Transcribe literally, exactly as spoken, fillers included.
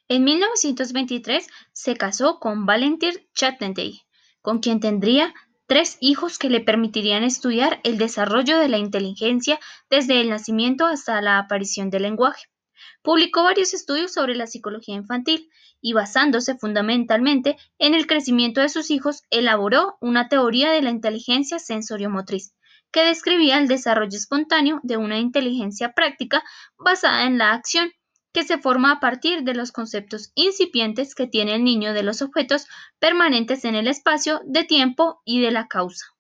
En mil novecientos veintitrés se casó con Valentin Chatterjee, con quien tendría tres hijos que le permitirían estudiar el desarrollo de la inteligencia desde el nacimiento hasta la aparición del lenguaje. Publicó varios estudios sobre la psicología infantil y, basándose fundamentalmente en el crecimiento de sus hijos, elaboró una teoría de la inteligencia sensoriomotriz, que describía el desarrollo espontáneo de una inteligencia práctica basada en la acción, que se forma a partir de los conceptos incipientes que tiene el niño de los objetos permanentes en el espacio, de tiempo y de la causa.